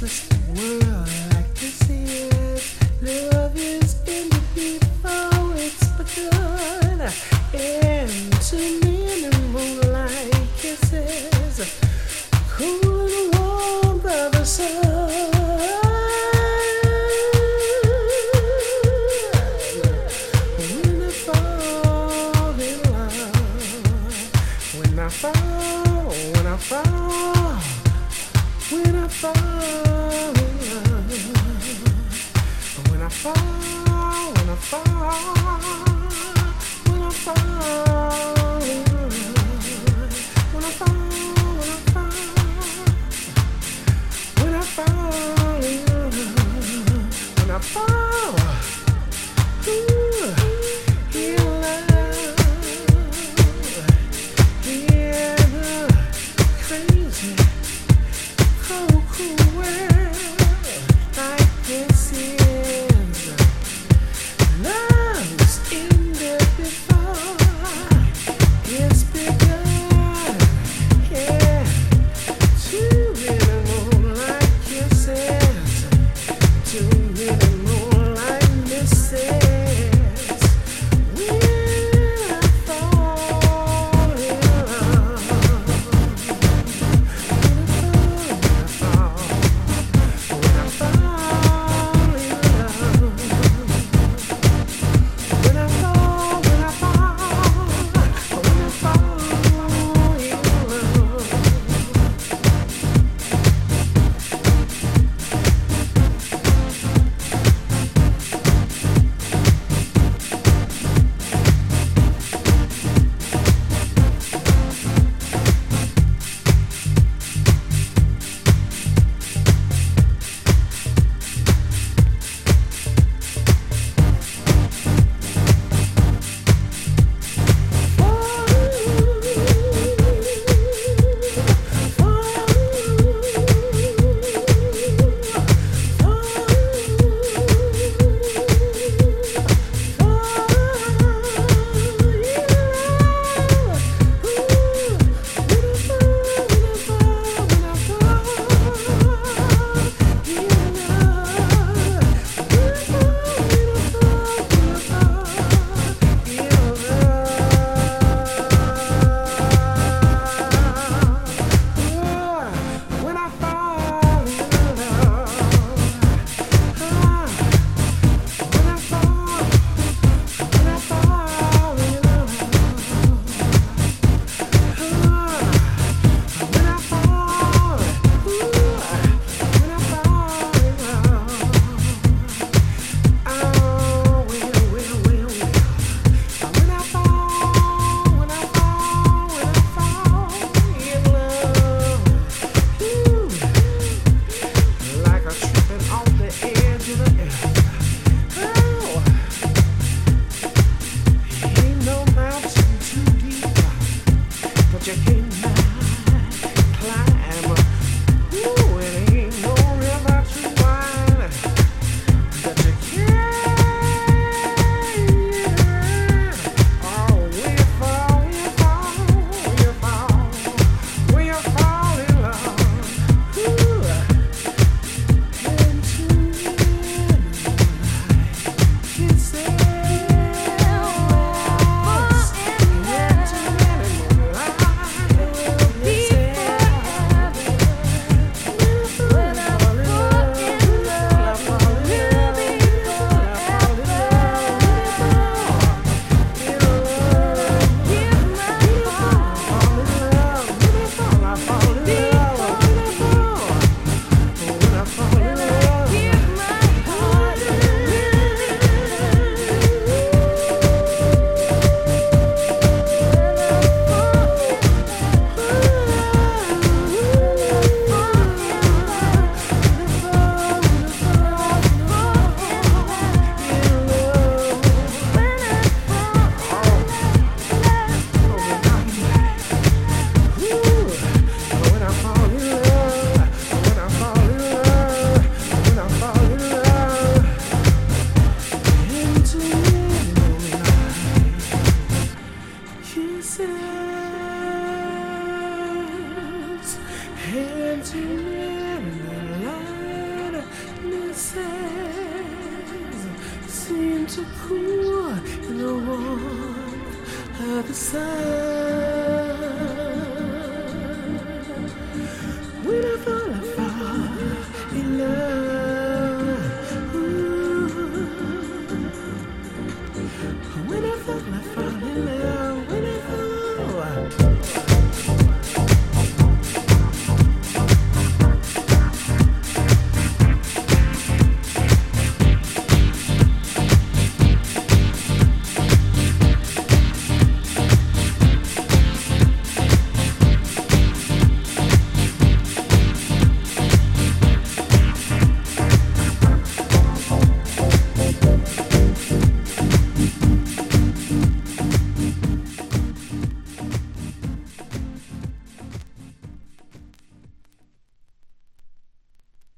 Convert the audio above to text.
restless world like this is. Love is in the before it's begun. Into many moonlight kisses, cool and warm by the sun. When I fall in love, when I fall, when I fall, when I fall in love, when I fall, when I fall, when I fall in love, when I fall, when I fall in love, when I fall, ooh, in love, in a crazy, cold, cool world like this is. Love's in there before it's begun. Yeah, too many moonlight kisses, too many moonlight misses. When I fall in love, when I fall in love, when I fall, when I fall, when I fall in love. Hands in the light. the sun.